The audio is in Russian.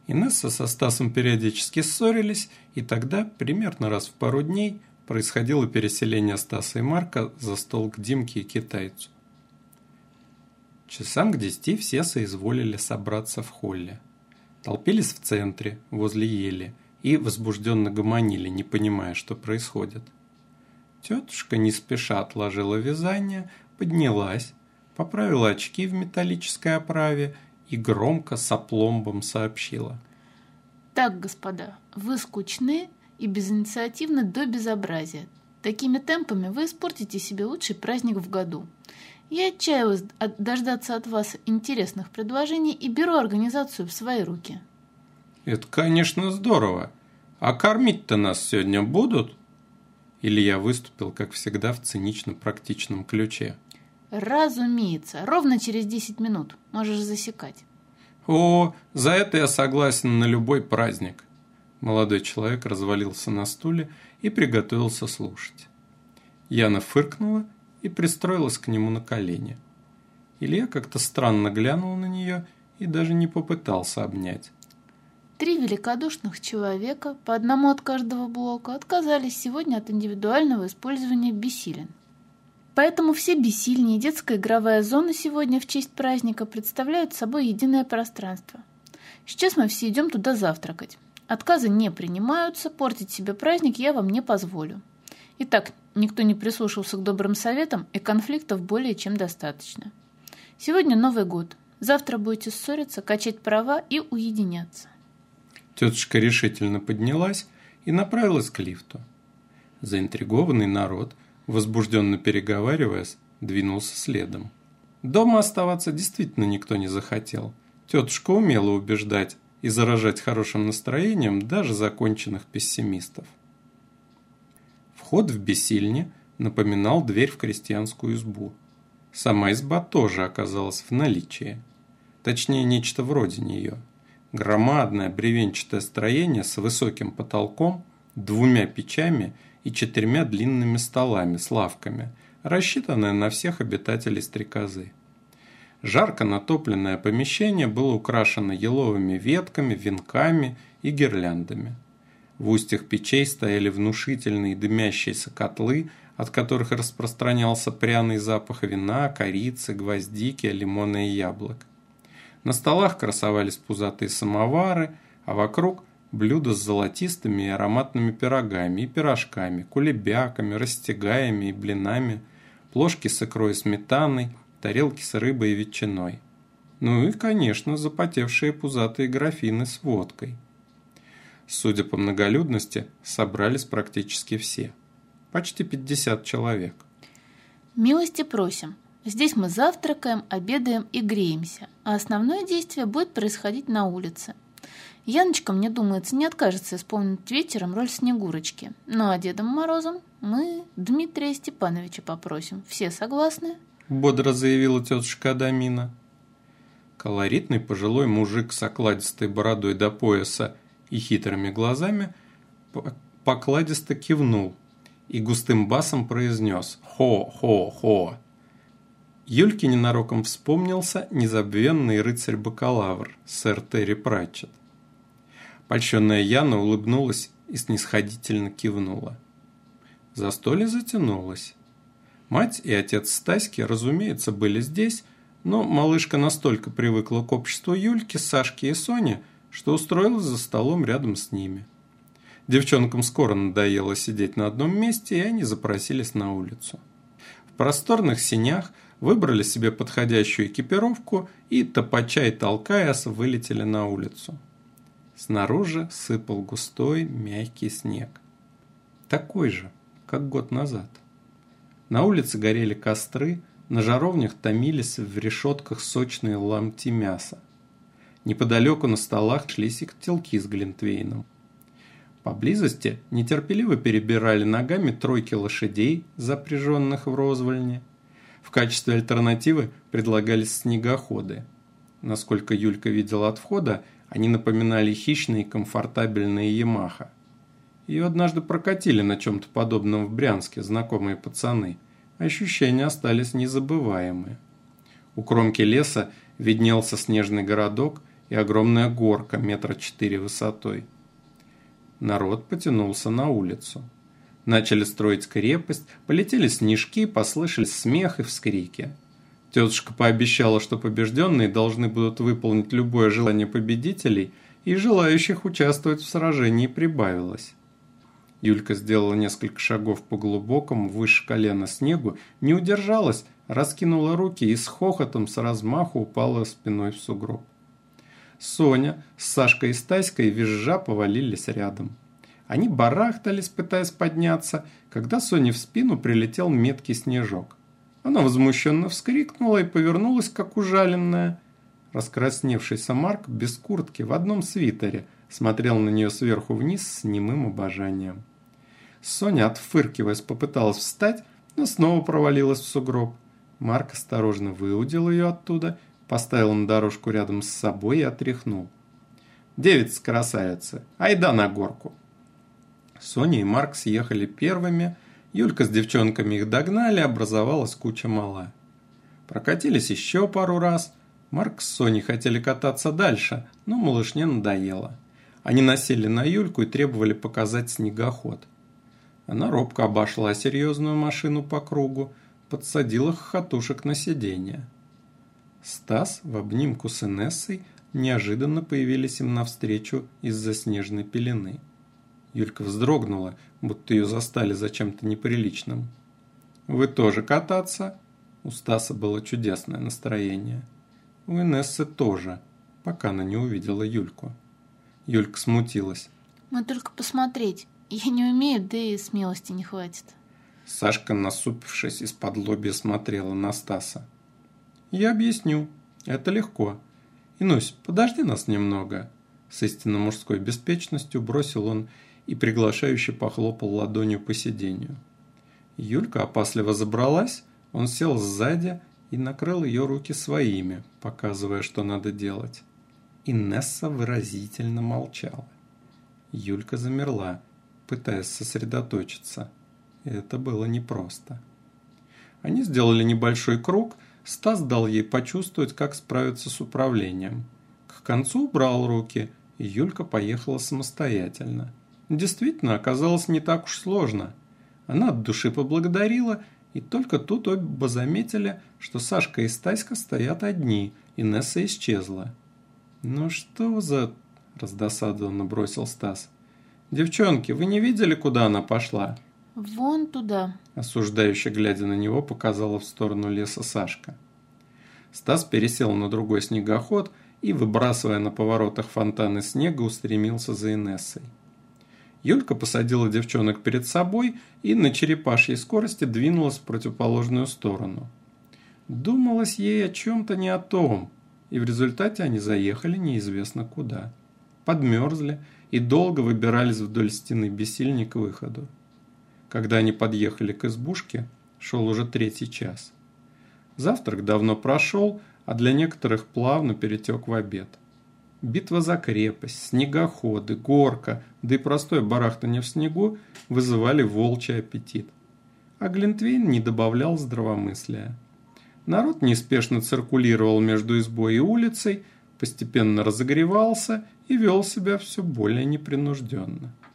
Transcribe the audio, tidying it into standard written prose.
Инесса со Стасом периодически ссорились, и тогда, примерно раз в пару дней, происходило переселение Стаса и Марка за стол к Димке и китайцу. Часам к 10 все соизволили собраться в холле. Толпились в центре, возле ели, и возбужденно гомонили, не понимая, что происходит. Тетушка не спеша отложила вязание, поднялась, поправила очки в металлической оправе и громко с опломбом сообщила. «Так, господа, вы скучны и безинициативны до безобразия. Такими темпами вы испортите себе лучший праздник в году. Я отчаялась дождаться от вас интересных предложений и беру организацию в свои руки». «Это, конечно, здорово. А кормить-то нас сегодня будут?» Илья выступил, как всегда, в цинично-практичном ключе. «Разумеется. Ровно через 10 минут. Можешь засекать». «О, за это я согласен на любой праздник». Молодой человек развалился на стуле и приготовился слушать. Яна фыркнула и пристроилась к нему на колени. Илья как-то странно глянул на нее и даже не попытался обнять. 3 великодушных человека, по одному от каждого блока, отказались сегодня от индивидуального использования бессилен. Поэтому все бессильни и детская игровая зона сегодня в честь праздника представляют собой единое пространство. Сейчас мы все идем туда завтракать. Отказы не принимаются, портить себе праздник я вам не позволю. Итак, никто не прислушался к добрым советам, и конфликтов более чем достаточно. Сегодня Новый год. Завтра будете ссориться, качать права и уединяться. Тетушка решительно поднялась и направилась к лифту. Заинтригованный народ, возбужденно переговариваясь, двинулся следом. Дома оставаться действительно никто не захотел. Тетушка умела убеждать и заражать хорошим настроением даже законченных пессимистов. Вход в бессильне напоминал дверь в крестьянскую избу. Сама изба тоже оказалась в наличии. Точнее, нечто вроде нее. Громадное бревенчатое строение с высоким потолком, 2 печами и 4 длинными столами с лавками, рассчитанное на всех обитателей Стрекозы. Жарко натопленное помещение было украшено еловыми ветками, венками и гирляндами. В устьях печей стояли внушительные дымящиеся котлы, от которых распространялся пряный запах вина, корицы, гвоздики, лимона и яблок. На столах красовались пузатые самовары, а вокруг блюда с золотистыми и ароматными пирогами и пирожками, кулебяками, растягаями и блинами, плошки с икрой и сметаной, тарелки с рыбой и ветчиной. Ну и, конечно, запотевшие пузатые графины с водкой. Судя по многолюдности, собрались практически все. Почти 50 человек. Милости просим. Здесь мы завтракаем, обедаем и греемся, а основное действие будет происходить на улице. Яночка, мне думается, не откажется исполнить вечером роль Снегурочки. Ну а Дедом Морозом мы Дмитрия Степановича попросим. Все согласны? Бодро заявила тетушка Адамина. Колоритный пожилой мужик с окладистой бородой до пояса и хитрыми глазами покладисто кивнул и густым басом произнес «Хо-хо-хо». Юльке ненароком вспомнился незабвенный рыцарь-бакалавр, сэр Терри Пратчетт. Польщенная Яна улыбнулась и снисходительно кивнула. Застолье затянулось. Мать и отец Стаськи, разумеется, были здесь, но малышка настолько привыкла к обществу Юльки, Сашки и Сони, что устроилась за столом рядом с ними. Девчонкам скоро надоело сидеть на одном месте, и они запросились на улицу. В просторных сенях выбрали себе подходящую экипировку и, топача и толкаясь, вылетели на улицу. Снаружи сыпал густой, мягкий снег. Такой же, как год назад. На улице горели костры, на жаровнях томились в решетках сочные ломти мяса. Неподалеку на столах шлись и котелки с глинтвейном. Поблизости нетерпеливо перебирали ногами тройки лошадей, запряженных в розвальне. В качестве альтернативы предлагались снегоходы. Насколько Юлька видела от входа, они напоминали хищные и комфортабельные «Ямаха». Ее однажды прокатили на чем-то подобном в Брянске знакомые пацаны. Ощущения остались незабываемые. У кромки леса виднелся снежный городок, и огромная горка 4 метра высотой. Народ потянулся на улицу. Начали строить крепость, полетели снежки, послышались смех и вскрики. Тетушка пообещала, что побежденные должны будут выполнить любое желание победителей, и желающих участвовать в сражении прибавилось. Юлька сделала несколько шагов по глубокому, выше колена снегу, не удержалась, раскинула руки и с хохотом с размаху упала спиной в сугроб. Соня с Сашкой и Стаськой визжа повалились рядом. Они барахтались, пытаясь подняться, когда Соне в спину прилетел меткий снежок. Она возмущенно вскрикнула и повернулась, как ужаленная. Раскрасневшийся Марк без куртки в одном свитере смотрел на нее сверху вниз с немым обожанием. Соня, отфыркиваясь, попыталась встать, но снова провалилась в сугроб. Марк осторожно выудил ее оттуда, поставил на дорожку рядом с собой и отряхнул. «Девица-красавица, айда на горку!» Соня и Марк съехали первыми, Юлька с девчонками их догнали, образовалась куча мала. Прокатились еще пару раз. Марк с Соней хотели кататься дальше, но малышне надоело. Они насели на Юльку и требовали показать снегоход. Она робко обошла серьезную машину по кругу, подсадила хохотушек на сиденье. Стас в обнимку с Инессой неожиданно появились им навстречу из-за снежной пелены. Юлька вздрогнула, будто ее застали за чем-то неприличным. «Вы тоже кататься?» У Стаса было чудесное настроение. У Инессы тоже, пока она не увидела Юльку. Юлька смутилась. «Мы только посмотреть. Я не умею, да и смелости не хватит». Сашка, насупившись, из-под лобья смотрела на Стаса. «Я объясню. Это легко. Инусь, подожди нас немного». С истинно мужской беспечностью бросил он и приглашающе похлопал ладонью по сиденью. Юлька опасливо забралась, он сел сзади и накрыл ее руки своими, показывая, что надо делать. Инесса выразительно молчала. Юлька замерла, пытаясь сосредоточиться. Это было непросто. Они сделали небольшой круг, Стас дал ей почувствовать, как справиться с управлением. К концу убрал руки, и Юлька поехала самостоятельно. Действительно, оказалось не так уж сложно. Она от души поблагодарила, и только тут оба заметили, что Сашка и Стаська стоят одни, Инесса исчезла. «Ну что за...» – раздосадованно бросил Стас. «Девчонки, вы не видели, куда она пошла?» «Вон туда», – осуждающе глядя на него, показала в сторону леса Сашка. Стас пересел на другой снегоход и, выбрасывая на поворотах фонтаны снега, устремился за Инессой. Юлька посадила девчонок перед собой и на черепашьей скорости двинулась в противоположную сторону. Думалось ей о чем-то не о том, и в результате они заехали неизвестно куда. Подмерзли и долго выбирались вдоль стены бессильни к выходу. Когда они подъехали к избушке, шел уже 3-й час. Завтрак давно прошел, а для некоторых плавно перетек в обед. Битва за крепость, снегоходы, горка, да и простое барахтание в снегу вызывали волчий аппетит. А глинтвейн не добавлял здравомыслия. Народ неспешно циркулировал между избой и улицей, постепенно разогревался и вел себя все более непринужденно.